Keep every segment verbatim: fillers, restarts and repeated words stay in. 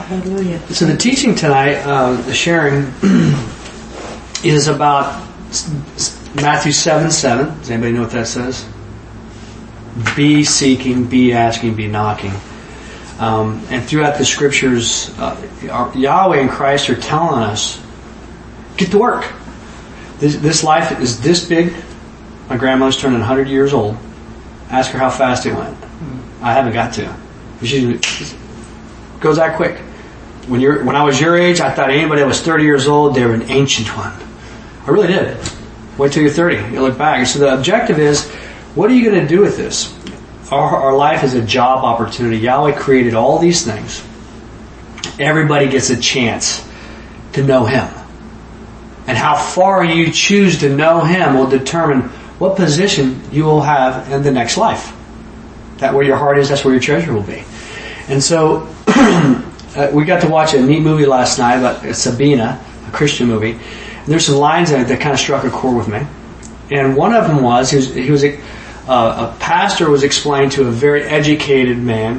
Hallelujah. So the teaching tonight, uh, the sharing, is about Matthew seven seven. Does anybody know what that says? Be seeking, be asking, be knocking. Um, and throughout the scriptures, uh, our, Yahweh and Christ are telling us, get to work. This, this life is this big. My grandmother's turning one hundred years old. Ask her how fast it went. I haven't got to. She goes that quick. When you're, when I was your age, I thought anybody that was thirty years old, they were an ancient one. I really did. Wait till you're thirty. You look back. So the objective is, what are you going to do with this? Our, our life is a job opportunity. Yahweh created all these things. Everybody gets a chance to know Him. And how far you choose to know Him will determine what position you will have in the next life. That where your heart is, that's where your treasure will be. And so, uh, we got to watch a neat movie last night about Sabina, a Christian movie. And there's some lines in it that kind of struck a chord with me. And one of them was, he was, he was a, uh, a pastor was explaining to a very educated man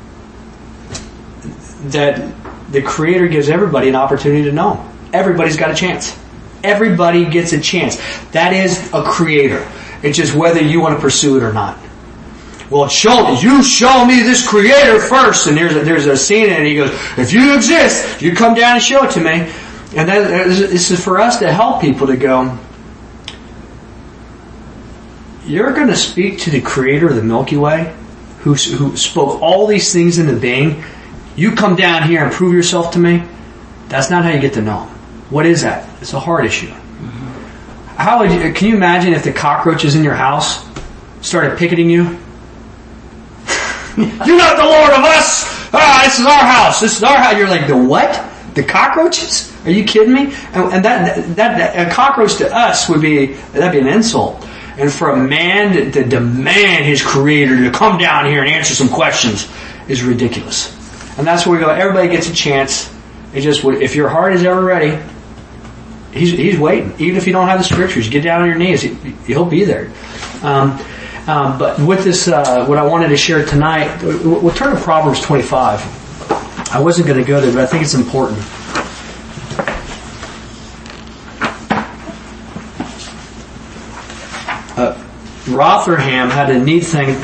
that the Creator gives everybody an opportunity to know Him. Everybody's got a chance. Everybody gets a chance. That is a Creator. It's just whether you want to pursue it or not. Well, show you show me this Creator first, and there's a, there's a scene in it, and he goes, if you exist, you come down and show it to me. And that, this is for us to help people to go, you're going to speak to the Creator of the Milky Way, who, who spoke all these things into being. You come down here and prove yourself to me. That's not how you get to know Him. What is that? It's a heart issue. Mm-hmm. How would you, can you imagine if the cockroaches in your house started picketing you? You're not the Lord of us! Ah, this is our house! This is our house! You're like, the what? The cockroaches? Are you kidding me? And, and that, that, that, a cockroach to us would be, that'd be an insult. And for a man to, to demand his Creator to come down here and answer some questions is ridiculous. And that's where we go, everybody gets a chance. It just, if your heart is ever ready, He's, he's waiting. Even if you don't have the scriptures, get down on your knees. He, he'll be there. Um, um, but with this, uh, what I wanted to share tonight, we'll, we'll turn to Proverbs twenty-five. I wasn't going to go there, but I think it's important. Uh, Rotherham had a neat thing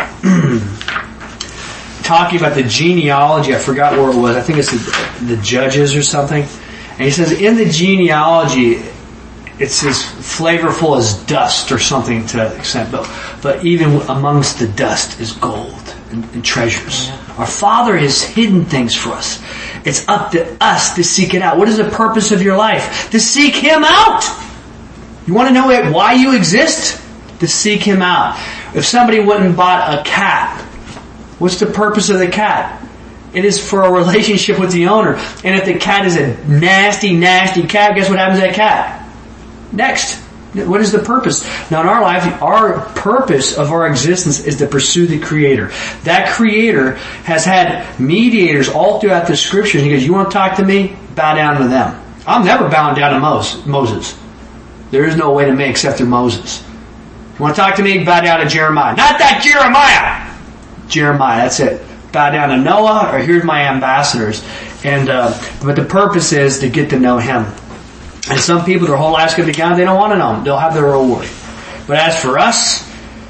talking about the genealogy. I forgot where it was. I think it's the, the Judges or something. And he says, in the genealogy, it's as flavorful as dust or something to that extent. But, but even amongst the dust is gold and, and treasures. Yeah. Our Father has hidden things for us. It's up to us to seek it out. What is the purpose of your life? To seek Him out. You want to know why you exist? To seek Him out. If somebody went and bought a cat, what's the purpose of the cat? It is for a relationship with the owner. And if the cat is a nasty, nasty cat, guess what happens to that cat? Next. What is the purpose? Now in our life, our purpose of our existence is to pursue the Creator. That Creator has had mediators all throughout the scriptures. He goes, you want to talk to me? Bow down to them. I'm never bowing down to Moses. There is no way to me except through Moses. You want to talk to me? Bow down to Jeremiah. Not that Jeremiah! Jeremiah, that's it. Bow down to Noah, or here's my ambassadors. And uh, but the purpose is to get to know Him. And some people, their whole life's going to be gone. They don't want to know Him. They'll have their reward. But as for us,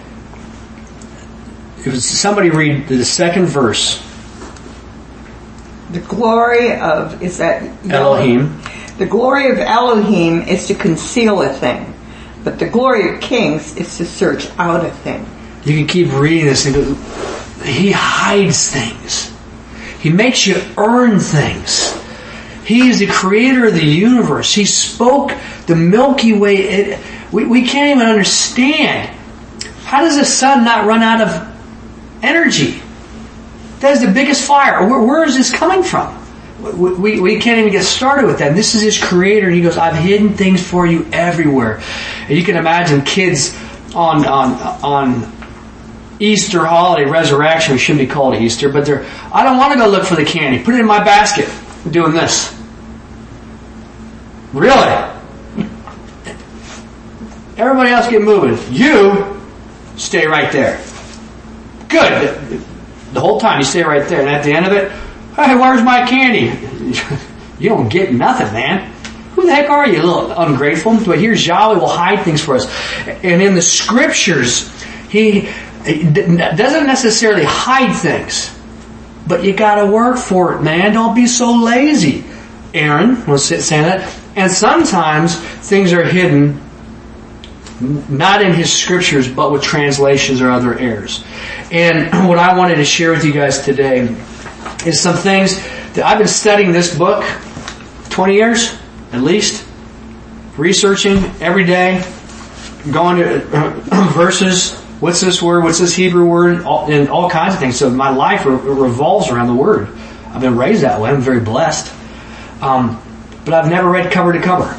if somebody read the second verse. The glory of, is that Elohim? The glory of Elohim is to conceal a thing. But the glory of kings is to search out a thing. You can keep reading this and go, He hides things. He makes you earn things. He is the Creator of the universe. He spoke the Milky Way. It, we, we can't even understand. How does the sun not run out of energy? That is the biggest fire. Where, where is this coming from? We, we, we can't even get started with that. This is His Creator. And He goes, I've hidden things for you everywhere. And you can imagine kids on, on, on, Easter holiday, resurrection, we shouldn't be called Easter, but they're, I don't want to go look for the candy. Put it in my basket. I'm doing this. Really? Everybody else get moving. You stay right there. Good. The whole time you stay right there. And at the end of it, Hey, where's my candy? You don't get nothing, man. Who the heck are you, little ungrateful? But here's Yahweh will hide things for us. And in the scriptures, He doesn't necessarily hide things. But you gotta work for it, man. Don't be so lazy. Aaron was saying that. And sometimes things are hidden, not in his scriptures, but with translations or other errors. And what I wanted to share with you guys today is some things that I've been studying this book twenty years, at least. Researching every day, going to verses. What's this word? What's this Hebrew word? All, and all kinds of things. So my life re- revolves around the Word. I've been raised that way. I'm very blessed. Um, but I've never read cover to cover.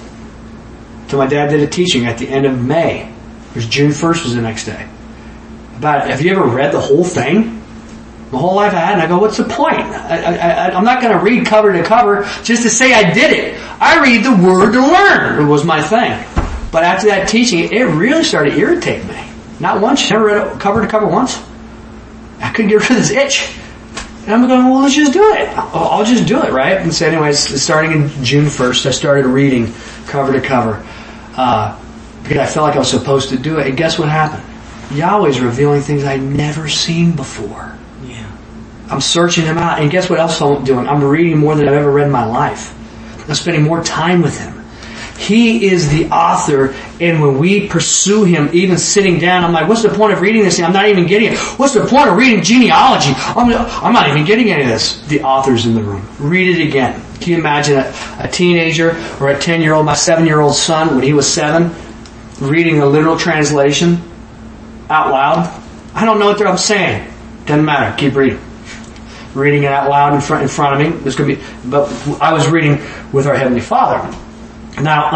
So my dad did a teaching at the end of May. It was June first was the next day. About, have you ever read the whole thing? The whole life I had. And I go, what's the point? I, I, I, I'm not going to read cover to cover just to say I did it. I read the Word to learn. It was my thing. But after that teaching, it really started to irritate me. Not once. Never read it cover to cover once. I couldn't get rid of this itch. And I'm going, well, let's just do it. I'll, I'll just do it, right? And so anyways, starting in June first, I started reading cover to cover. Uh, because I felt like I was supposed to do it. And guess what happened? Yahweh's revealing things I'd never seen before. Yeah. I'm searching them out. And guess what else I'm doing? I'm reading more than I've ever read in my life. I'm spending more time with Him. He is the author, and when we pursue Him, even sitting down, I'm like, what's the point of reading this? I'm not even getting it. What's the point of reading genealogy? I'm, I'm not even getting any of this. The author's in the room. Read it again. Can you imagine a, a teenager or a ten-year-old, my seven-year-old son, when he was seven, reading a literal translation out loud? I don't know what I'm saying. Doesn't matter. Keep reading. Reading it out loud in front, in front of me. This could be, but I was reading with our Heavenly Father. Now,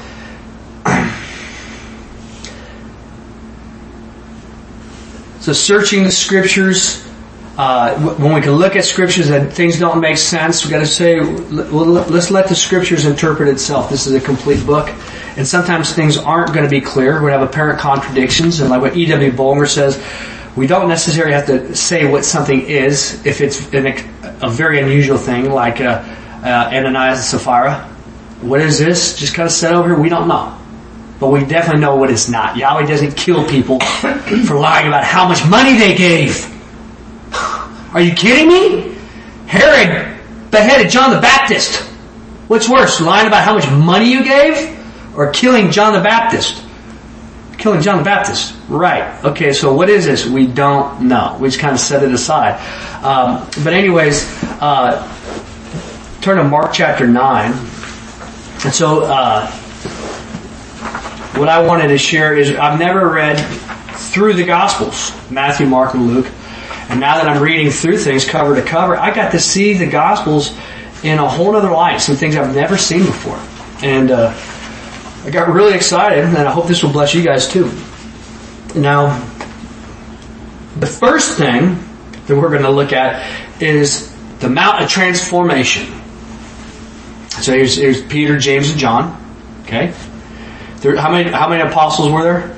um, so searching the scriptures, uh, when we can look at scriptures and things don't make sense, we got to say, well, let's let the scriptures interpret itself. This is a complete book, and sometimes things aren't going to be clear. We have apparent contradictions, and like what E W Bulmer says, we don't necessarily have to say what something is if it's an, a very unusual thing, like uh, uh, Ananias and Sapphira. What is this? Just kind of set over here? We don't know. But we definitely know what it's not. Yahweh doesn't kill people for lying about how much money they gave. Are you kidding me? Herod beheaded John the Baptist. What's worse, lying about how much money you gave or killing John the Baptist? Killing John the Baptist. Right. Okay, so what is this? We don't know. We just kind of set it aside. Um, but anyways, uh, turn to Mark chapter nine. And so, uh, what I wanted to share is I've never read through the Gospels, Matthew, Mark, and Luke. And now that I'm reading through things cover to cover, I got to see the Gospels in a whole other light, some things I've never seen before. And uh, I got really excited, and I hope this will bless you guys too. Now, the first thing that we're going to look at is the Mount of Transformation. So here's, here's Peter, James, and John. Okay, there, how many how many apostles were there?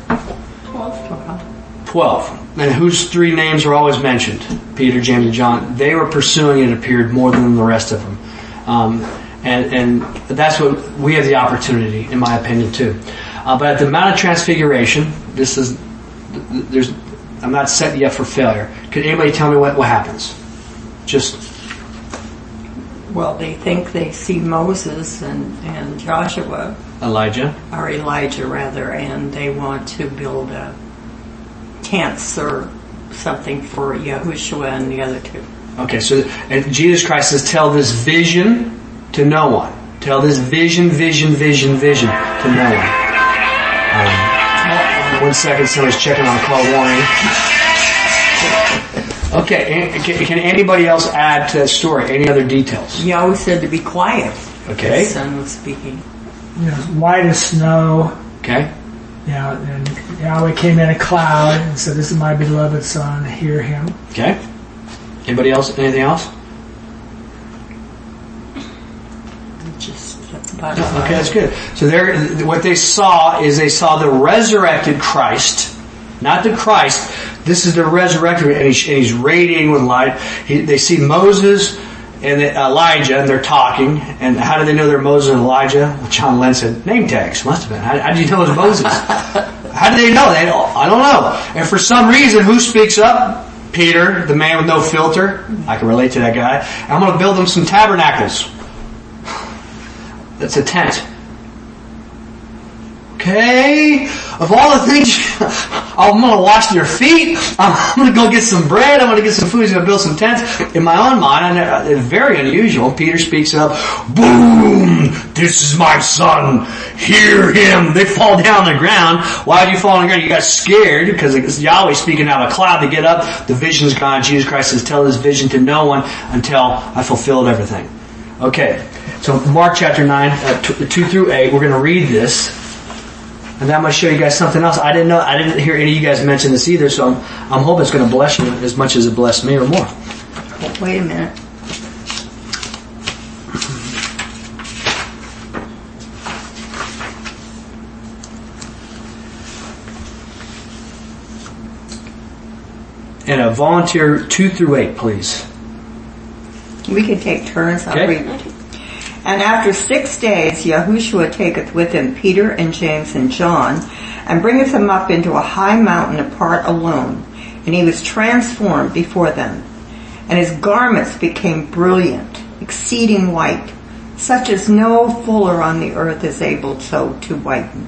Twelve. Twelve. And whose three names are always mentioned? Peter, James, and John. They were pursuing it. Appeared more than the rest of them, um, and and that's what we have the opportunity, in my opinion, too. Uh, but at the Mount of Transfiguration, this is there's I'm not set yet for failure. Could anybody tell me what what happens? Just. Well, they think they see Moses and, and Joshua. Elijah. Or Elijah, rather, and they want to build a tents or something for Yahushua and the other two. Okay, so and Jesus Christ says, tell this vision to no one. Tell this vision, vision, vision, vision to no one. Um, one second, somebody's checking on call warning. Okay, can anybody else add to that story? Any other details? He always said to be quiet. Okay. The son was speaking. You know, white as snow. Okay. Yeah, and Yahweh came in a cloud and said, this is my beloved son, hear him. Okay. Anybody else? Anything else? Just, that's about it. Okay, that's good. So there, what they saw is they saw the resurrected Christ, not the Christ. This is the resurrected, and he's, and he's radiating with light. He, they see Moses and Elijah, and they're talking. And how do they know they're Moses and Elijah? Well, John Lennon said, name tags. Must have been. How, how did you know it was Moses? How did they know? They don't, I don't know. And for some reason, who speaks up? Peter, the man with no filter. I can relate to that guy. I'm going to build them some tabernacles. That's a tent. Okay, of all the things, I'm going to wash their feet. I'm going to go get some bread. I'm going to get some food. He's going to build some tents. In my own mind, I, it's very unusual. Peter speaks up. Boom! This is my son. Hear him. They fall down on the ground. Why did you fall on the ground? You got scared because it's Yahweh speaking out of a cloud to get up. The vision's gone. Jesus Christ says, tell this vision to no one until I fulfilled everything. Okay, so Mark chapter nine, uh, t- two through eight. We're going to read this. And then I'm going to show you guys something else. I didn't know, I didn't hear any of you guys mention this either, so I'm, I'm hoping it's going to bless you as much as it blessed me or more. Wait a minute. And a volunteer two through eight, please. We can take turns. I'll Okay. read it. And after six days, Yahushua taketh with him Peter and James and John, and bringeth them up into a high mountain apart alone. And he was transformed before them. And his garments became brilliant, exceeding white, such as no fuller on the earth is able so to whiten.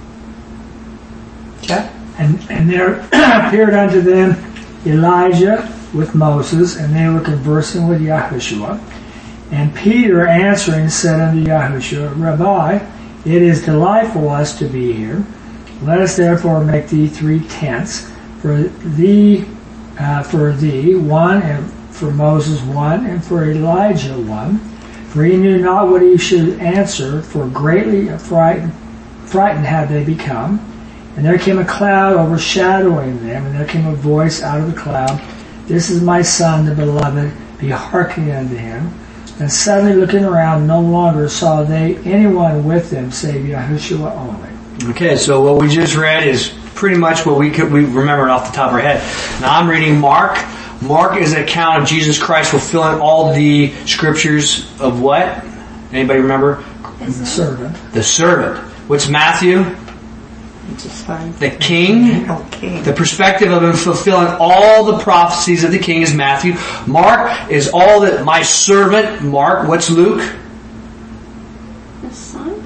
Jeff? And, and there appeared unto them Elijah with Moses, and they were conversing with Yahushua. And Peter answering said unto Yahushua, Rabbi, it is delightful us to be here. Let us therefore make thee three tents, for thee, uh, for thee one, and for Moses one, and for Elijah one. For he knew not what he should answer, for greatly frightened, frightened had they become. And there came a cloud overshadowing them, and there came a voice out of the cloud, This is my son, the beloved, be hearkening unto him. And suddenly looking around, no longer saw they anyone with them save Yahushua only. Okay, so what we just read is pretty much what we could we remember it off the top of our head. Now I'm reading Mark. Mark is an account of Jesus Christ fulfilling all the scriptures of what? Anybody remember? The servant. The servant. What's Matthew? Which is fine. The king. Okay. The perspective of him fulfilling all the prophecies of the king is Matthew. Mark is all that my servant. Mark. What's Luke? The son?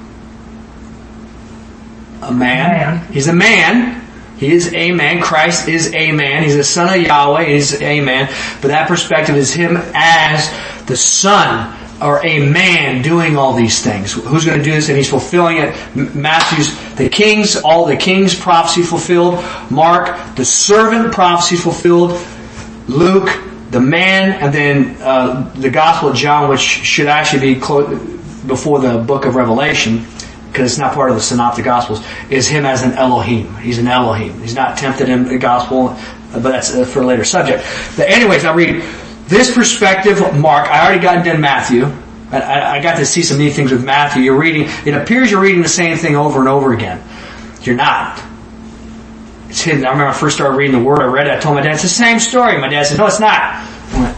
A man. Man. He's a man. He is a man. Christ is a man. He's the son of Yahweh. He's a man. But that perspective is him as the son or a man doing all these things. Who's going to do this? And he's fulfilling it. Matthew's, the king's, all the king's prophecy fulfilled. Mark, the servant prophecy fulfilled. Luke, the man, and then uh, the Gospel of John, which should actually be clo- before the book of Revelation, because it's not part of the Synoptic Gospels, is him as an Elohim. He's an Elohim. He's not tempted in the Gospel, but that's for a later subject. But anyways, I'll read this perspective of Mark. I already got into Matthew. I, I got to see some neat things with Matthew. You're reading, it appears you're reading the same thing over and over again. You're not. It's hidden. I remember when I first started reading the Word, I read it, I told my dad, it's the same story. My dad said, no, it's not. I went,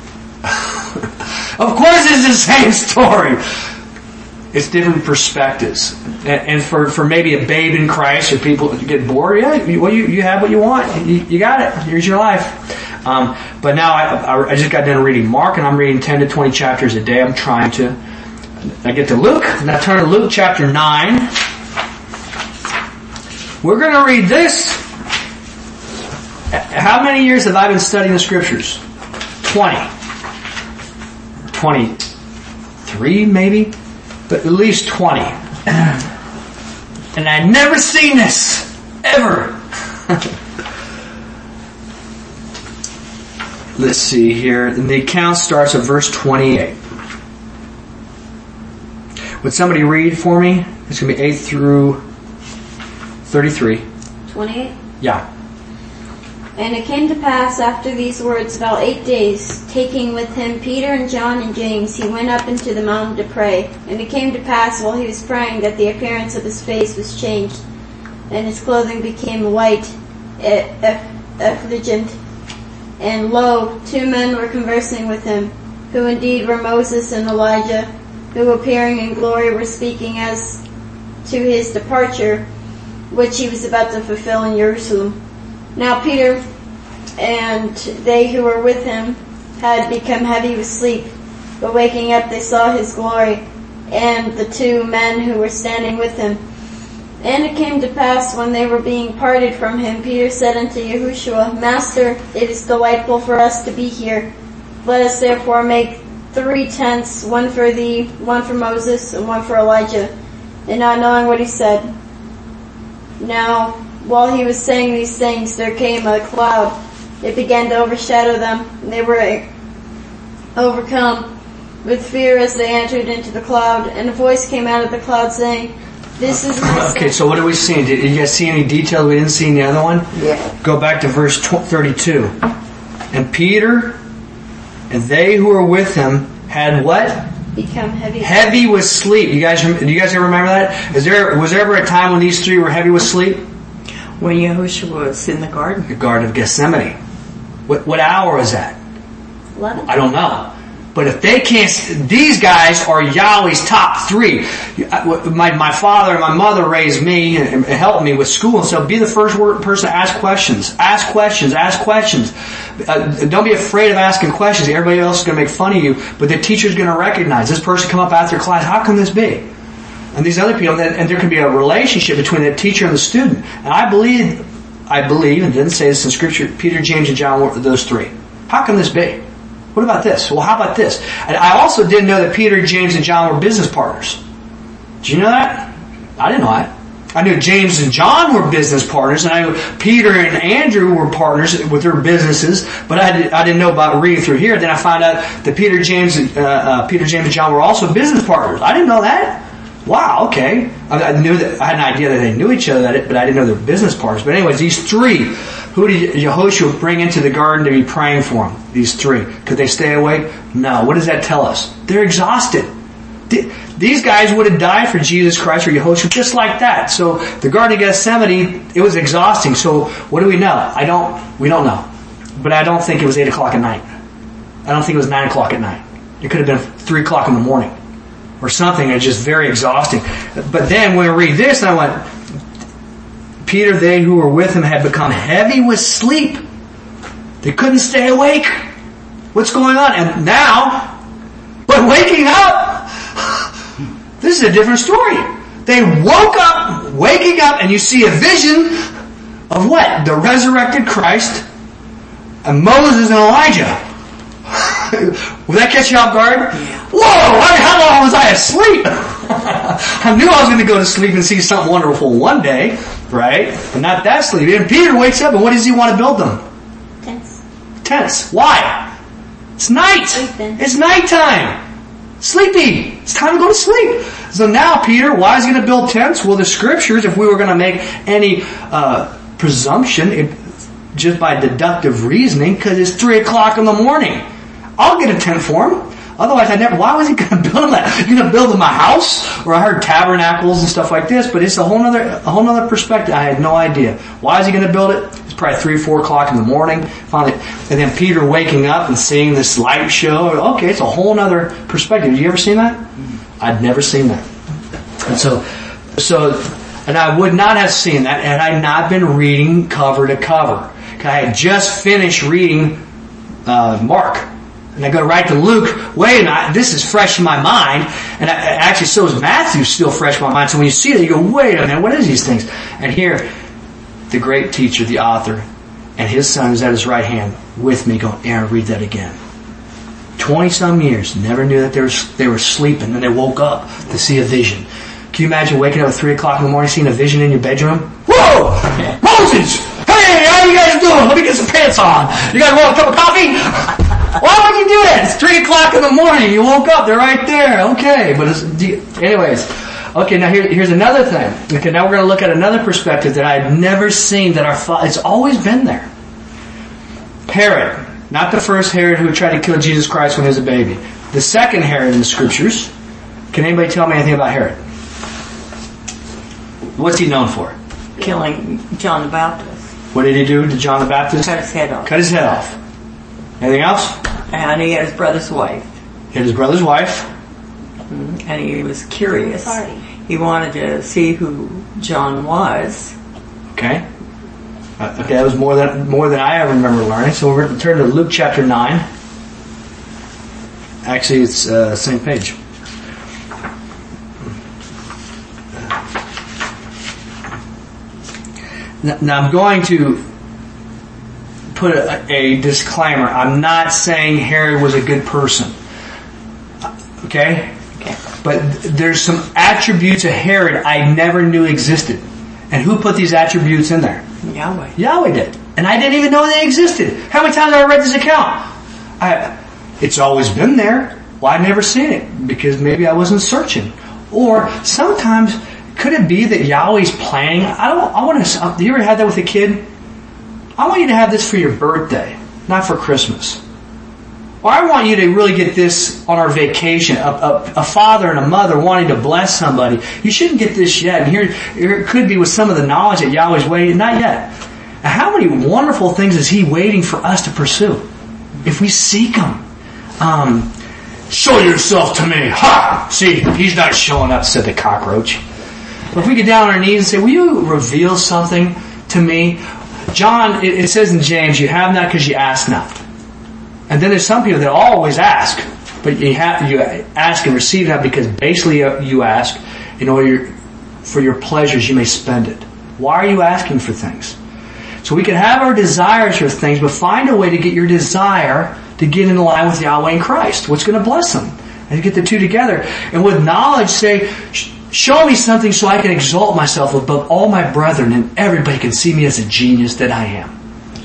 of course it's the same story. It's different perspectives. And, and for, for maybe a babe in Christ or people who get bored, yeah, you, well, you, you have what you want. You, you got it. Here's your life. Um, but now I, I, I just got done reading Mark, and I'm reading ten to twenty chapters a day. I'm trying to. I get to Luke, and I turn to Luke chapter nine. We're going to read this. How many years have I been studying the scriptures? twenty. twenty-three maybe? But at least twenty. And I'd never seen this. Ever. Let's see here. And the account starts at verse twenty-eight. Would somebody read for me? It's going to be eight through thirty-three. twenty-eight? Yeah. And it came to pass after these words about eight days, taking with him Peter and John and James, he went up into the mountain to pray. And it came to pass while he was praying that the appearance of his face was changed, and his clothing became white, effulgent. And lo, two men were conversing with him, who indeed were Moses and Elijah, who appearing in glory were speaking as to his departure, which he was about to fulfill in Jerusalem. Now Peter and they who were with him had become heavy with sleep, but waking up they saw his glory, and the two men who were standing with him. And it came to pass, when they were being parted from him, Peter said unto Yahushua, Master, it is delightful for us to be here. Let us therefore make three tents, one for thee, one for Moses, and one for Elijah. And not knowing what he said. Now, while he was saying these things, there came a cloud. It began to overshadow them, and they were overcome with fear as they entered into the cloud. And a voice came out of the cloud saying, This is my son. Okay, so what are we seeing? Did you guys see any detail we didn't see in the other one? Yeah. Go back to verse thirty-two. And Peter and they who were with him had what? Become heavy. Heavy with sleep. You guys, do you guys ever remember that? Is there was there ever a time when these three were heavy with sleep? When Yahushua was in the garden. The Garden of Gethsemane. What what hour is that? Eleven. I don't know. But if they can't, these guys are Yahweh's top three. My my father and my mother raised me and helped me with school, and so be the first person to ask questions. Ask questions. Ask questions. Uh, don't be afraid of asking questions. Everybody else is going to make fun of you, but the teacher's going to recognize this person come up after class. How can this be? And these other people, and there can be a relationship between the teacher and the student. And I believe, I believe, and it didn't say this in Scripture, Peter, James, and John were those three. How can this be? What about this? Well, how about this? And I also didn't know that Peter, James, and John were business partners. Did you know that? I didn't know that. I knew James and John were business partners, and I knew Peter and Andrew were partners with their businesses, but I, did, I didn't know about reading through here. Then I found out that Peter, James, uh, uh, Peter, James, and John were also business partners. I didn't know that. Wow, okay. I, I knew that I had an idea that they knew each other, but I didn't know they were business partners. But anyways, these three, who did Yehoshua bring into the garden to be praying for them? These three. Could they stay awake? No. What does that tell us? They're exhausted. These guys would have died for Jesus Christ or Yehoshua just like that. So the Garden of Gethsemane, it was exhausting. So what do we know? I don't, we don't know. But I don't think it was eight o'clock at night. I don't think it was nine o'clock at night. It could have been three o'clock in the morning. Or something. It's just very exhausting. But then when I read this, I went, Peter, they who were with him had become heavy with sleep. They couldn't stay awake. What's going on? And now, but waking up, this is a different story. They woke up, waking up, and you see a vision of what? The resurrected Christ and Moses and Elijah. Will that catch you off guard? Whoa! I mean, how long was I asleep? I knew I was going to go to sleep and see something wonderful one day, right? But not that sleepy. And Peter wakes up, and what does he want to build them? Tents. Tents. Why? It's night. Sleeping. It's nighttime. Sleepy. It's time to go to sleep. So now, Peter, why is he going to build tents? Well, the Scriptures, if we were going to make any uh, presumption, it, just by deductive reasoning, because it's three o'clock in the morning. I'll get a tent for him. Otherwise, I never. Why was he going to build him that? He's going to build him a house? Or I heard tabernacles and stuff like this, but it's a whole other, a whole other perspective. I had no idea. Why is he going to build it? It's probably three, four o'clock in the morning. Finally, and then Peter waking up and seeing this light show. Okay, it's a whole other perspective. Have you ever seen that? I'd never seen that. And so, so, and I would not have seen that had I not been reading cover to cover. I had just finished reading uh, Mark. And I go right to Luke. Wait a minute, this is fresh in my mind. And I, actually, so is Matthew still fresh in my mind. So when you see that, you go, wait a minute, what is these things? And here, the great teacher, the author, and his son is at his right hand with me going, Aaron, read that again. Twenty-some years, never knew that they were, they were sleeping. And they woke up to see a vision. Can you imagine waking up at three o'clock in the morning, seeing a vision in your bedroom? Whoa! Yeah. Moses! Hey, how you guys doing? Let me get some pants on. You guys want a cup of coffee? Why would you do that? It's three o'clock in the morning. You woke up. They're right there. Okay. But it's, anyways. Okay, now here, here's another thing. Okay, now we're going to look at another perspective that I've never seen that our father, it's always been there. Herod. Not the first Herod who tried to kill Jesus Christ when he was a baby. The second Herod in the Scriptures. Can anybody tell me anything about Herod? What's he known for? Killing John the Baptist. What did he do to John the Baptist? Cut his head off. Cut his head off. Anything else? And he had his brother's wife. hit his brother's wife. And he was curious. Party. He wanted to see who John was. Okay. Uh, okay, that was more than more than I ever remember learning. So we're going to turn to Luke chapter nine. Actually, it's uh, same page. Now, now I'm going to put a, a disclaimer. I'm not saying Herod was a good person. Okay? Okay. But there's some attributes of Herod I never knew existed. And who put these attributes in there? Yahweh. Yahweh did. And I didn't even know they existed. How many times have I read this account? I, it's always been there. Well, I've never seen it because maybe I wasn't searching. Or sometimes, could it be that Yahweh's planning? I don't. I want to. Do you ever have that with a kid? I want you to have this for your birthday, not for Christmas. Or I want you to really get this on our vacation. A, a, a father and a mother wanting to bless somebody. You shouldn't get this yet. And here, here it could be with some of the knowledge that Yahweh's waiting. Not yet. Now, how many wonderful things is He waiting for us to pursue? If we seek Him. Um, show yourself to me. Ha! See, He's not showing up, said the cockroach. But if we get down on our knees and say, will you reveal something to me? John, it, it says in James, you have not because you ask not. And then there's some people that always ask, but you have you ask and receive that because basically you ask in order for your pleasures you may spend it. Why are you asking for things? So we can have our desires for things, but find a way to get your desire to get in line with Yahweh and Christ. What's going to bless them? And get the two together. And with knowledge say, show me something so I can exalt myself above all my brethren and everybody can see me as a genius that I am.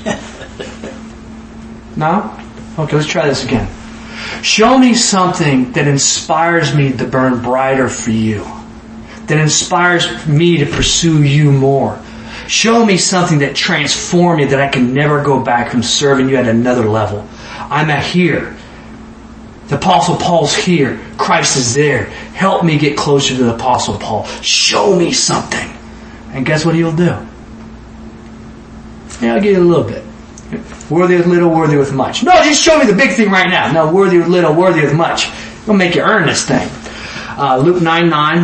No? Okay, let's try this again. Show me something that inspires me to burn brighter for you. That inspires me to pursue you more. Show me something that transforms me that I can never go back from serving you at another level. I'm at here. The Apostle Paul's here. Christ is there. Help me get closer to the Apostle Paul. Show me something. And guess what he'll do? Yeah, I'll give you a little bit. Worthy with little, worthy with much. No, just show me the big thing right now. No, worthy with little, worthy with much. It'll make you earn this thing. Uh, Luke nine nine.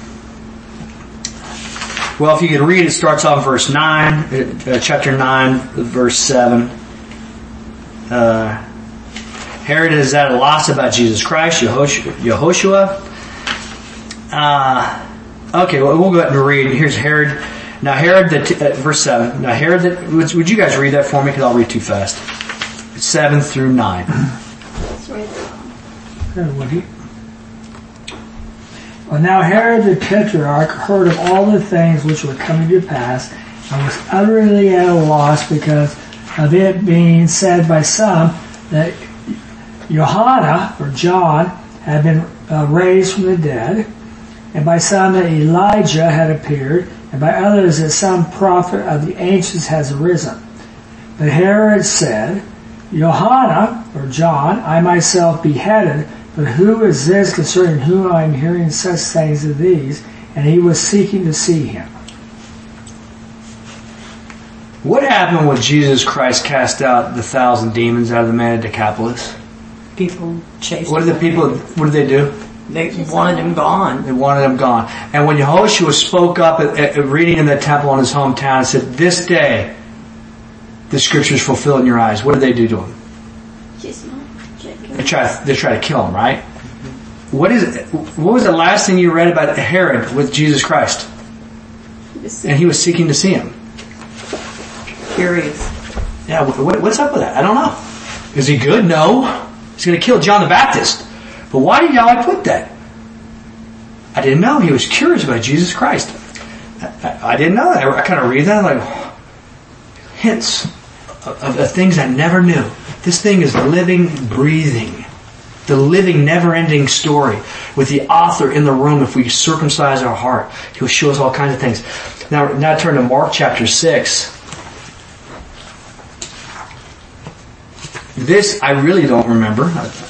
Well, if you could read, it starts off verse nine, uh, chapter nine, verse seven. Uh, Herod is at a loss about Jesus Christ, Yehoshua. Uh, okay, well, we'll go ahead and read. Here's Herod. Now Herod, the t- uh, verse seven. Now Herod, the, would, would you guys read that for me? Because I'll read too fast. seven through nine. Well, now Herod the Tetrarch heard of all the things which were coming to pass, and was utterly at a loss because of it being said by some that Johanna, or John, had been uh, raised from the dead, and by some that Elijah had appeared, and by others that some prophet of the ancients has arisen. But Herod said, Johanna, or John, I myself beheaded, but who is this concerning whom I am hearing such things as these? And he was seeking to see him. What happened when Jesus Christ cast out the thousand demons out of the man at Decapolis? People chased What did the people, what did they do? They wanted him gone. They wanted him gone. And when Yehoshua spoke up at, at reading in the temple in his hometown and said, this day the scriptures fulfill in your eyes, what did they do to him? They try, they try to kill him, right? What is it? What was the last thing you read about Herod with Jesus Christ? And he was seeking to see him. Curious. Yeah, what, what's up with that? I don't know. Is he good? No. He's going to kill John the Baptist. But why did Yahweh put that? I didn't know. He was curious about Jesus Christ. I, I, I didn't know that. I, I kind of read that like hints of, of, of things I never knew. This thing is living, breathing. The living, never-ending story with the author in the room. If we circumcise our heart, he'll show us all kinds of things. Now, now turn to Mark chapter six. This I really don't remember.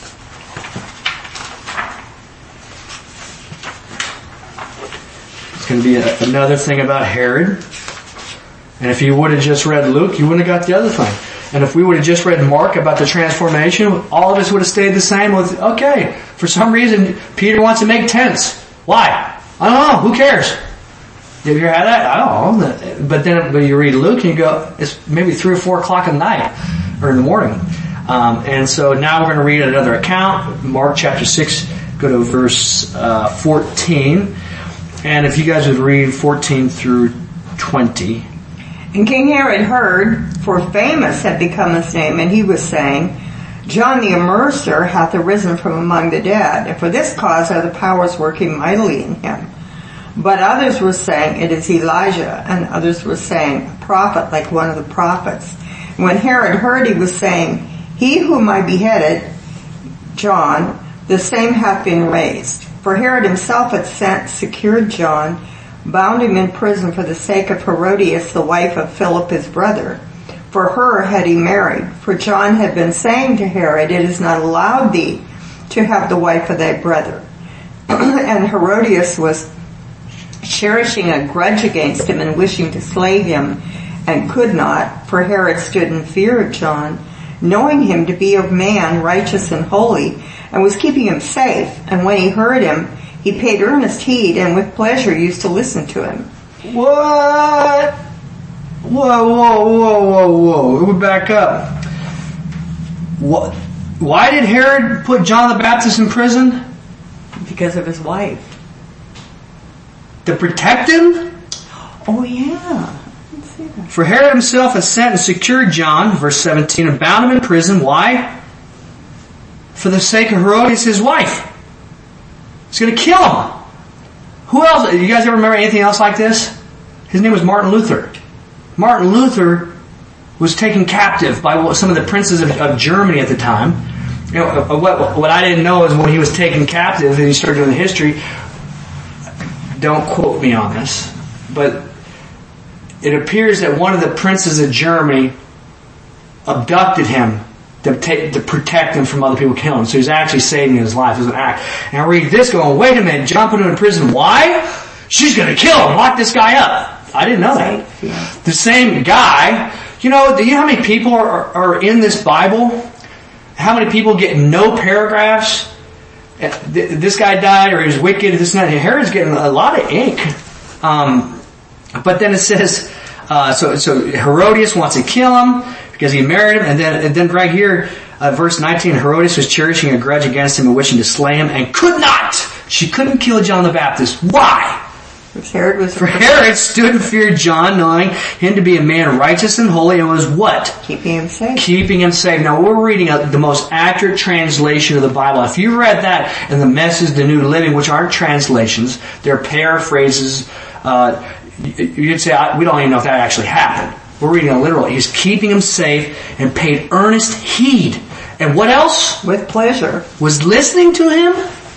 It's going to be a, another thing about Herod. And if you would have just read Luke, you wouldn't have got the other thing. And if we would have just read Mark about the transformation, all of us would have stayed the same with, okay, for some reason, Peter wants to make tents. Why? I don't know. Who cares? Have you ever had that? I don't know. But then when you read Luke and you go, it's maybe three or four o'clock at night or in the morning. Um, and so now we're going to read another account, Mark chapter six, go to verse uh, fourteen. And if you guys would read fourteen through twenty. And King Herod heard, for famous had become his name, and he was saying, John the Immerser hath arisen from among the dead, and for this cause are the powers working mightily in him. But others were saying, it is Elijah, and others were saying, a prophet like one of the prophets. And when Herod heard, he was saying, he whom I beheaded, John, the same hath been raised. For Herod himself had sent, secured John, bound him in prison for the sake of Herodias, the wife of Philip his brother. For her had he married. For John had been saying to Herod, it is not allowed thee to have the wife of thy brother. And Herodias was cherishing a grudge against him and wishing to slay him, and could not, for Herod stood in fear of John, knowing him to be a man righteous and holy, and was keeping him safe. And when he heard him, he paid earnest heed, and with pleasure used to listen to him. What? Whoa, whoa, whoa, whoa, whoa. We'll back up. What? Why did Herod put John the Baptist in prison? Because of his wife. To protect him? Oh, yeah. Let's see that. For Herod himself had sent and secured John, verse seventeen, and bound him in prison. Why? For the sake of Herodias, his wife. He's going to kill him. Who else? You guys ever remember anything else like this? His name was Martin Luther. Martin Luther was taken captive by some of the princes of, of Germany at the time. You know, what, what I didn't know is when he was taken captive and he started doing the history, don't quote me on this, but it appears that one of the princes of Germany abducted him to, take, to protect him from other people killing him. So he's actually saving his life as an act. And I read this going, wait a minute, John put him in prison. Why? She's going to kill him. Lock this guy up. I didn't know that. The same guy. You know, do you know how many people are, are in this Bible? How many people get no paragraphs? This guy died, or he was wicked, this and that. Herod's getting a lot of ink. Um, but then it says, uh, so, so Herodias wants to kill him because he married him. And then, and then right here, uh, verse nineteen, Herodias was cherishing a grudge against him and wishing to slay him and could not. She couldn't kill John the Baptist. Why? Herod was For Herod stood and feared John, knowing him to be a man righteous and holy, and was what? Keeping him safe. Keeping him safe. Now we're reading a, the most accurate translation of the Bible. If you read that in the Message, the New Living, which aren't translations, they're paraphrases, uh, you'd say, we don't even know if that actually happened. We're reading it literally. He's keeping him safe and paid earnest heed. And what else? With pleasure. Was listening to him?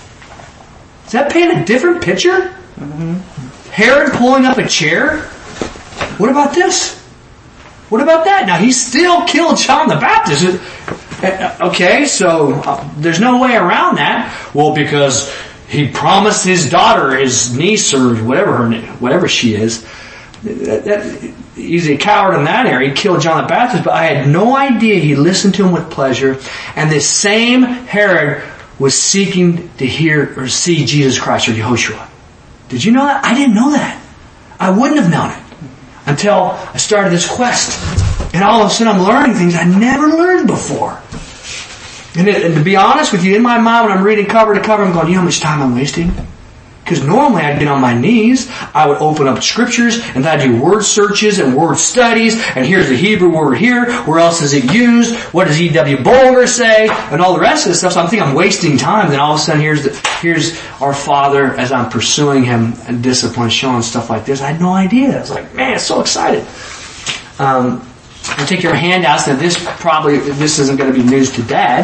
Does that paint a different picture? Mm-hmm. Herod pulling up a chair? What about this? What about that? Now, he still killed John the Baptist. Okay, so uh, there's no way around that. Well, because he promised his daughter, his niece, or whatever her, whatever she is. That, that, he's a coward in that area. He killed John the Baptist, but I had no idea he listened to him with pleasure. And this same Herod was seeking to hear or see Jesus Christ or Yehoshua. Did you know that? I didn't know that. I wouldn't have known it until I started this quest. And all of a sudden I'm learning things I never learned before. And, it, and to be honest with you, in my mind when I'm reading cover to cover, I'm going, you know how much time I'm wasting? Because normally I'd get on my knees, I would open up scriptures, and I'd do word searches and word studies, and here's the Hebrew word here, where else is it used, what does E W Bolger say, and all the rest of this stuff. So I'm thinking I'm wasting time, then all of a sudden here's the, here's our Father as I'm pursuing Him and discipline, showing stuff like this. I had no idea. I was like, man, so excited. Um, I take your handouts, and this probably, this isn't going to be news to Dad.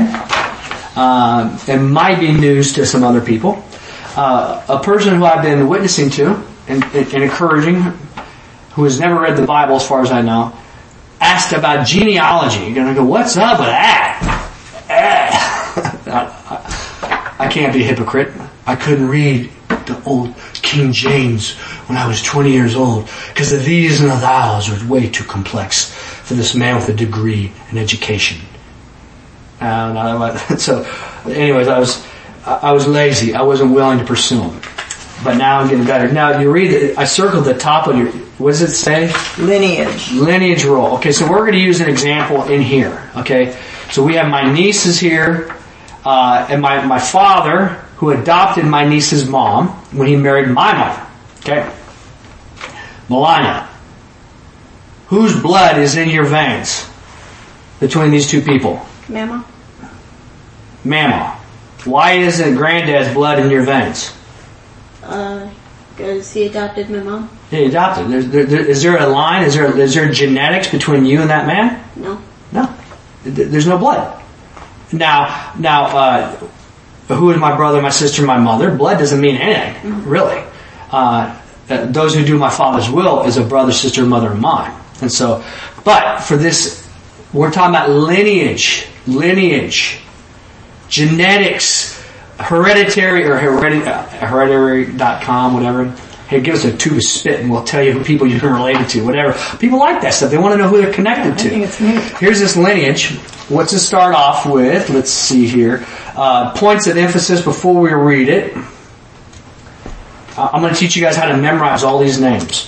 Uh, it might be news to some other people. Uh, a person who I've been witnessing to and, and, and encouraging, who has never read the Bible as far as I know, asked about genealogy. You're going to go, what's up with that? I, I can't be a hypocrite. I couldn't read the old King James when I was twenty years old because the these and the thous were way too complex for this man with a degree in education. And I, so, anyways, I was I was lazy. I wasn't willing to pursue him. But now I'm getting better. Now you read it. I circled the top of your. What does it say? Lineage. Lineage roll. Okay, so we're going to use an example in here. Okay, so we have my nieces here, uh, and my my father who adopted my niece's mom when he married my mother. Okay, Melania. Whose blood is in your veins between these two people? Mama. Mama. Why isn't Granddad's blood in your veins? Uh, because he adopted my mom. Yeah, he adopted. There's, there, there, is there a line? Is there is there genetics between you and that man? No. No. There's no blood. Now, now, uh, who is my brother, my sister, my mother? Blood doesn't mean anything, mm-hmm. really. Uh, uh, those who do my Father's will is a brother, sister, mother of mine. And so, but for this, we're talking about lineage, lineage, genetics, hereditary or hereditary, uh, hereditary dot com, whatever. Hey, give us a tube of spit and we'll tell you who people you've been related to, whatever. People like that stuff. They want to know who they're connected to. I think it's neat. Here's this lineage. What's it start off with? Let's see here. Uh, points of emphasis before we read it. Uh, I'm going to teach you guys how to memorize all these names.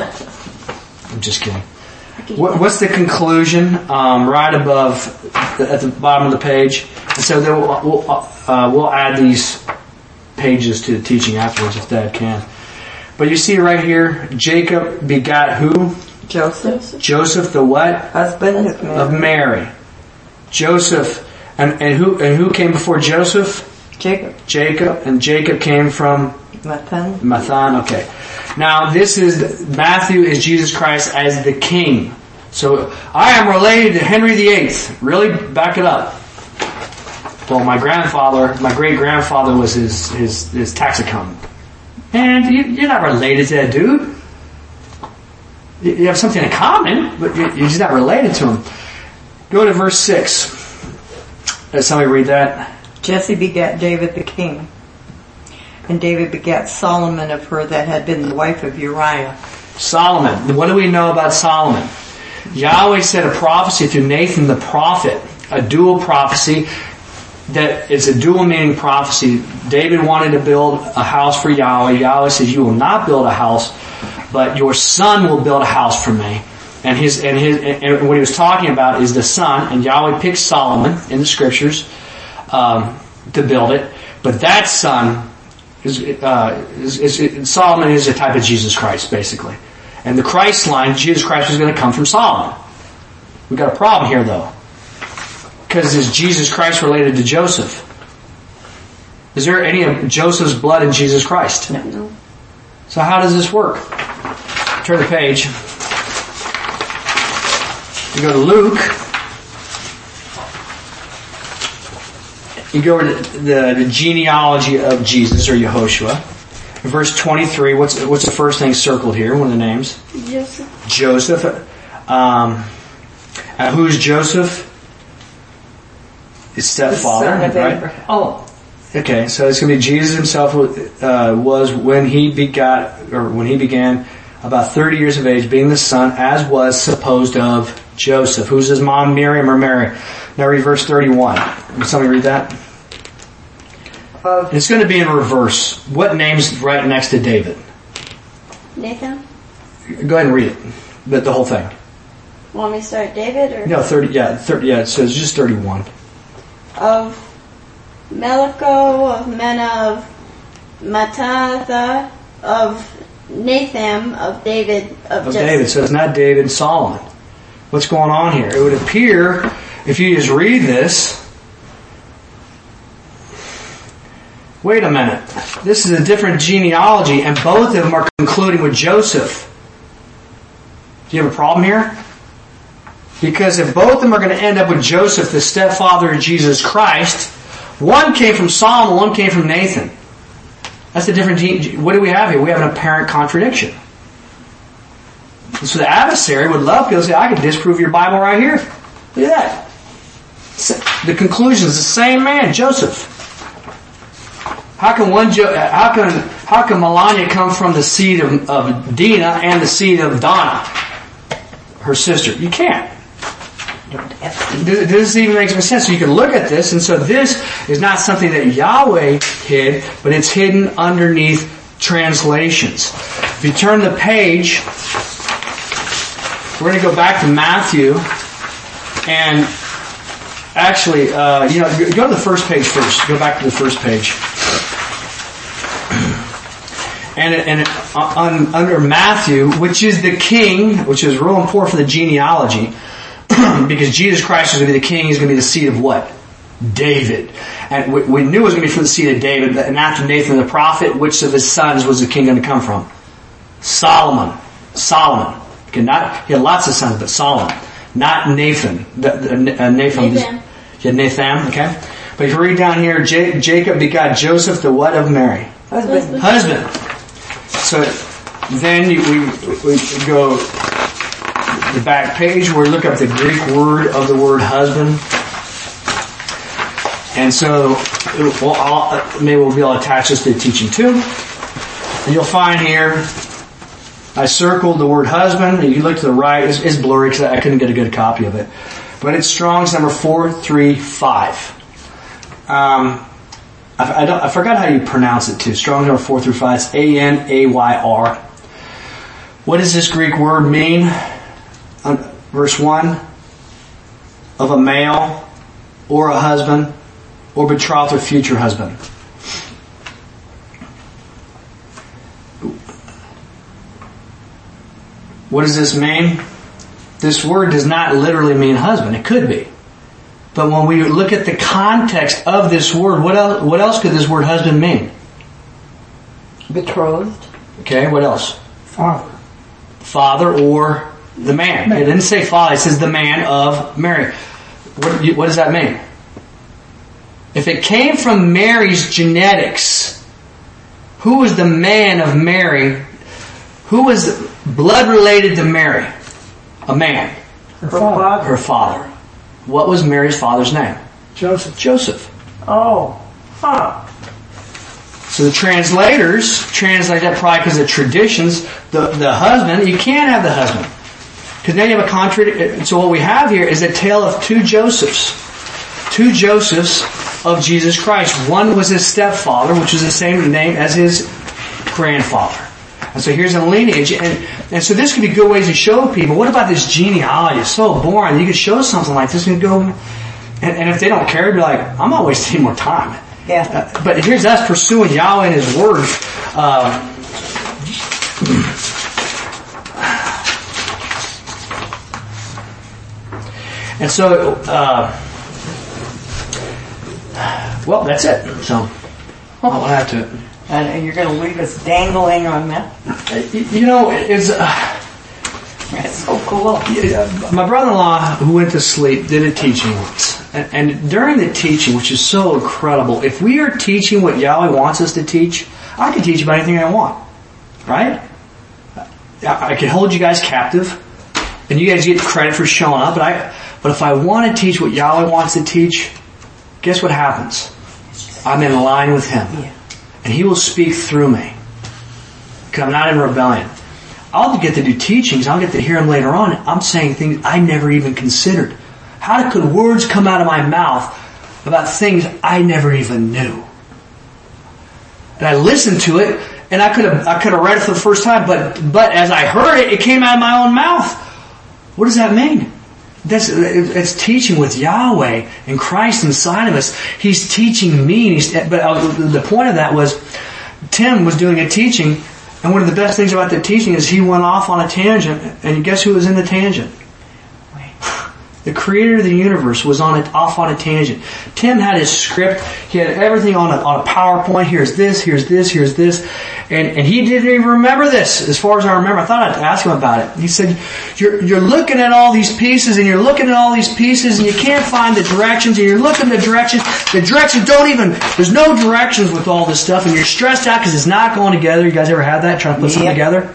I'm just kidding. What, what's the conclusion? Um, right above, the, at the bottom of the page. And so then we'll, we'll, uh, we'll add these pages to the teaching afterwards if Dad can. But you see right here, Jacob begot who? Joseph. Joseph the what? Husband of Mary. Of Mary. Joseph, and, and who and who came before Joseph? Jacob. Jacob, and Jacob came from? Mathan. Mathan, okay. Now this is, Matthew is Jesus Christ as the King. So, I am related to Henry the Eighth. Really? Back it up. Well, my grandfather, my great-grandfather was his, his, his tax accountant. And you, you're not related to that dude. You have something in common, but you're just not related to him. Go to verse six. Let somebody read that. Jesse begat David the king. And David begat Solomon of her that had been the wife of Uriah. Solomon. What do we know about Solomon? Yahweh said a prophecy through Nathan the prophet, a dual prophecy that is a dual meaning prophecy. David wanted to build a house for Yahweh. Yahweh says, you will not build a house, but your son will build a house for me. And his and his and what he was talking about is the son, and Yahweh picked Solomon in the scriptures um, to build it. But that son is, uh, is, is Solomon is a type of Jesus Christ, basically. And the Christ line, Jesus Christ was going to come from Solomon. We've got a problem here, though. Because is Jesus Christ related to Joseph? Is there any of Joseph's blood in Jesus Christ? No. So how does this work? Turn the page. You go to Luke. You go to the, the genealogy of Jesus, or Yehoshua. Verse twenty-three, what's what's the first thing circled here? One of the names? Joseph. Joseph. Um, uh, who's Joseph? His stepfather, right? Oh. Okay, so it's going to be Jesus himself uh, was when he begot, or when he began, about thirty years of age, being the son, as was supposed of Joseph. Who's his mom, Miriam or Mary? Now read verse thirty-one. Can somebody read that? Uh, It's going to be in reverse. What name's right next to David? Nathan? Go ahead and read it. The, the whole thing. Want me to start David or? No, thirty. Yeah, thirty. Yeah, it says just thirty-one. Of Melico, of Mena, of Matatha, of Nathan, of David, of, Of Jesse. David. So it's not David, Solomon. What's going on here? It would appear, if you just read this, wait a minute. This is a different genealogy, and both of them are concluding with Joseph. Do you have a problem here? Because if both of them are going to end up with Joseph, the stepfather of Jesus Christ, one came from Solomon, one came from Nathan. That's a different gene. What do we have here? We have an apparent contradiction. And so the adversary would love people to say, I can disprove your Bible right here. Look at that. The conclusion is the same man, Joseph. How can one? How can how can Melania come from the seed of, of Dinah and the seed of Donna, her sister? You can't. This even makes sense. So you can look at this, and so this is not something that Yahweh hid, but it's hidden underneath translations. If you turn the page, we're going to go back to Matthew, and actually, uh, you know, go to the first page first. Go back to the first page. And, and on, under Matthew, which is the king, which is real important for the genealogy, because Jesus Christ is going to be the king. He's going to be the seed of what? David. And we, we knew it was going to be from the seed of David. And after Nathan the prophet, which of his sons was the king going to come from? Solomon. Solomon. Okay, not, he had lots of sons, but Solomon. Not Nathan. The, the, uh, Nathan. Nathan. Yeah, Nathan, okay? But if you read down here, J- Jacob begot Joseph, the what of Mary? Husband. Husband. So then you, we, we go the back page where we look up the Greek word of the word husband. And so well, I'll, maybe we'll be able to attach this to the teaching too. And you'll find here, I circled the word husband. And you look to the right, it's, it's blurry because I couldn't get a good copy of it. But it's Strong's number four three five. Um, I, I, don't, I forgot how you pronounce it too. Strong's number four through five. It's A N A Y R. What does this Greek word mean? Um, verse one. Of a male or a husband or betrothed or future husband. What does this mean? This word does not literally mean husband. It could be. But when we look at the context of this word, what else, what else could this word husband mean? Betrothed. Okay, what else? Father. Father or the man. It didn't say father, it says the man of Mary. What, what does that mean? If it came from Mary's genetics, who was the man of Mary? Who was blood related to Mary? A man. Her father. Her father. What was Mary's father's name? Joseph. Joseph. Oh. Huh. So the translators translate that probably because of traditions. The, the husband, you can't have the husband. Because then you have a contradiction. So what we have here is a tale of two Josephs. Two Josephs of Jesus Christ. One was his stepfather, which is the same name as his grandfather. And so here's a lineage. And, and so this could be good ways to show people, what about this genealogy? It's so boring. You could show something like this and go, and, and if they don't care, you'd be like, I'm not wasting any more time. Yeah. Uh, but here's us pursuing Yahweh and His Word. Uh, and so, uh, well, that's it. So, I'll add to it. And you're going to leave us dangling on that? You know, it's... Uh, That's so cool. my brother-in-law, who went to sleep, did a teaching once. And, and during the teaching, which is so incredible, if we are teaching what Yahweh wants us to teach, I can teach about anything I want. Right? I, I can hold you guys captive, and you guys get credit for showing up, but I, but if I want to teach what Yahweh wants to teach, guess what happens? I'm in line with Him. Yeah. And He will speak through me. Because I'm not in rebellion. I'll get to do teachings. I'll get to hear Him later on. I'm saying things I never even considered. How could words come out of my mouth about things I never even knew? And I listened to it, and I could have I could have read it for the first time, but but as I heard it, it came out of my own mouth. What does that mean? That's it's teaching with Yahweh and Christ inside of us. He's teaching me. And he's, but the point of that was, Tim was doing a teaching, and one of the best things about the teaching is he went off on a tangent, and guess who was in the tangent? The creator of the universe was on it, off on a tangent. Tim had his script. He had everything on a, on a PowerPoint. Here's this, here's this, here's this. And, and he didn't even remember this, as far as I remember. I thought I'd ask him about it. He said, you're, you're looking at all these pieces, and you're looking at all these pieces, and you can't find the directions, and you're looking at the directions. The directions don't even, there's no directions with all this stuff, and you're stressed out because it's not going together. You guys ever had that, trying to put Yep. something together?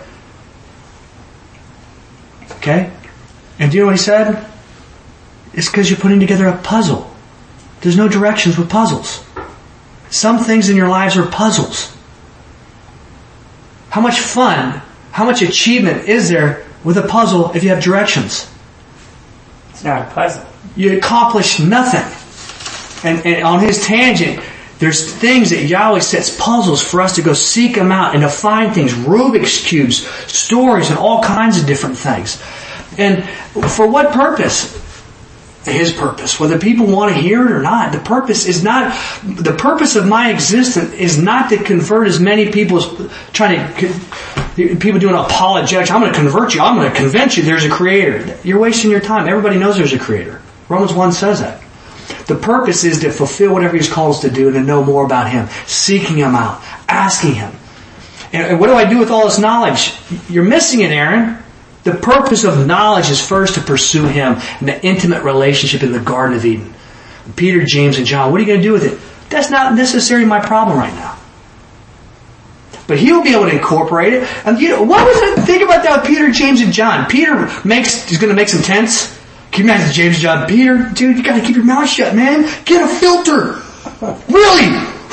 Okay? And do you know what he said? It's because you're putting together a puzzle. There's no directions with puzzles. Some things in your lives are puzzles. How much fun, how much achievement is there with a puzzle if you have directions? It's not a puzzle. you accomplish nothing. And, and on his tangent, there's things that Yahweh sets puzzles for us to go seek Him out and to find things, Rubik's Cubes, stories, and all kinds of different things. And for what purpose? His purpose. Whether people want to hear it or not, the purpose is not, the purpose of my existence is not to convert as many people as trying to, people doing apologetics. I'm going to convert you. I'm going to convince you there's a creator. You're wasting your time. Everybody knows there's a creator. Romans one says that. The purpose is to fulfill whatever He's called us to do and to know more about Him. Seeking Him out. Asking Him. And what do I do with all this knowledge? You're missing it, Aaron. The purpose of knowledge is first to pursue Him in the intimate relationship in the Garden of Eden. Peter, James, and John, what are you going to do with it? That's not necessarily my problem right now. But He'll be able to incorporate it. And you know, what was it? Think about that with Peter, James, and John. Peter makes, is going to make some tents. Can you imagine James and John? Peter, dude, you got to keep your mouth shut, man. Get a filter. Really?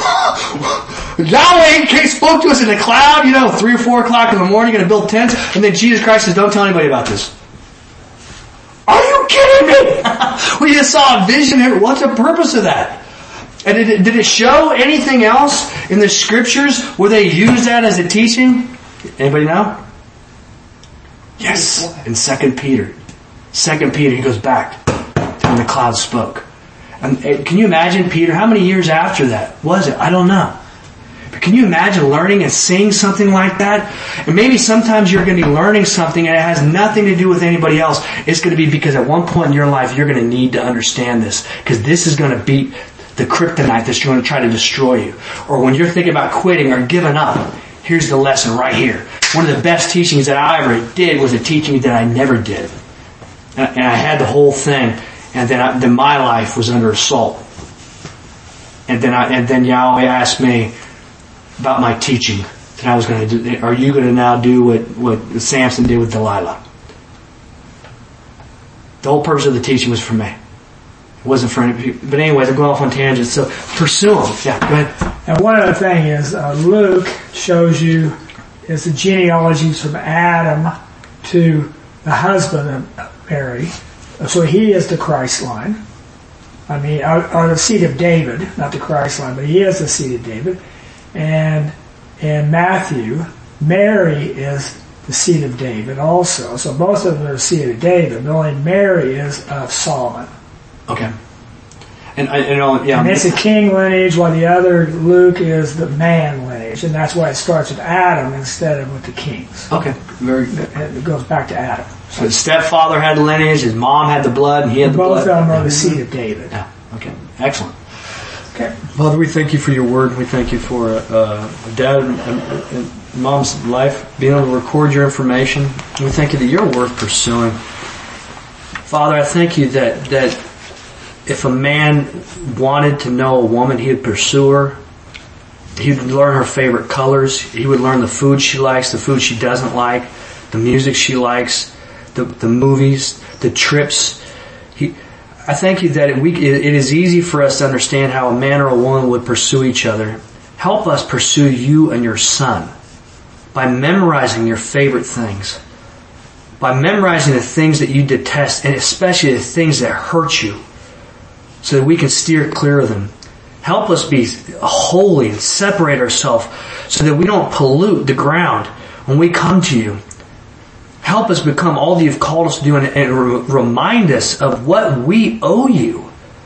Yahweh spoke to us in a cloud, you know, three or four o'clock in the morning, going to build tents, and then Jesus Christ says, don't tell anybody about this. Are you kidding me? We just saw a vision here. What's the purpose of that? And did it, did it show anything else in the scriptures where they used that as a teaching? Anybody know? Yes, in Second Peter. Second Peter, he goes back to when the cloud spoke. And can you imagine, Peter, how many years after that was it? I don't know. But can you imagine learning and seeing something like that? And maybe sometimes you're going to be learning something and it has nothing to do with anybody else. It's going to be because at one point in your life you're going to need to understand this. Because this is going to beat the kryptonite that's going to try to destroy you. Or when you're thinking about quitting or giving up, here's the lesson right here. One of the best teachings that I ever did was a teaching that I never did. And I had the whole thing. And then, I, then my life was under assault. And then, I, and then Yahweh asked me about my teaching. That I was going to do. Are you going to now do what what Samson did with Delilah? The whole purpose of the teaching was for me. It wasn't for any people. But anyways, I'm going off on tangents. So pursue them. Yeah, go ahead. And one other thing is uh, Luke shows you is the genealogies from Adam to the husband of Mary. So he is the Christ line. I mean, or, or the seed of David, not the Christ line, but he is the seed of David. And in Matthew, Mary is the seed of David also. So both of them are the seed of David, but only Mary is of Solomon. Okay. And, and, yeah, and it's a king lineage, while the other, Luke, is the man lineage. And that's why it starts with Adam instead of with the kings. Okay. Very good. It goes back to Adam. So his stepfather had the lineage, his mom had the blood, and he had the Both blood. Both of them are the seed of David. Yeah. Okay. Excellent. Okay. Father, we thank you for your word. We thank you for uh, dad and, and, and mom's life, being able to record your information. We thank you that you're worth pursuing. Father, I thank you that that if a man wanted to know a woman, he would pursue her. He would learn her favorite colors. He would learn the food she likes, the food she doesn't like, the music she likes, the, the movies, the trips. He, I thank you that it, we, it, it is easy for us to understand how a man or a woman would pursue each other. Help us pursue you and your son by memorizing your favorite things, by memorizing the things that you detest, and especially the things that hurt you, so that we can steer clear of them. Help us be holy and separate ourselves so that we don't pollute the ground when we come to you. Help us become all that you've called us to do, and, and re- remind us of what we owe you.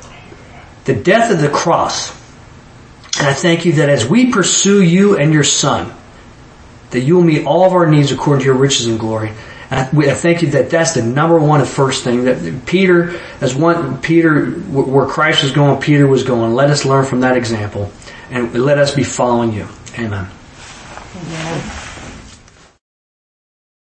The death of the cross. And I thank you that as we pursue you and your son, that you will meet all of our needs according to your riches and glory. And I, I thank you that that's the number one and first thing. That Peter, as one, Peter, where Christ was going, Peter was going. Let us learn from that example. And let us be following you. Amen. Amen.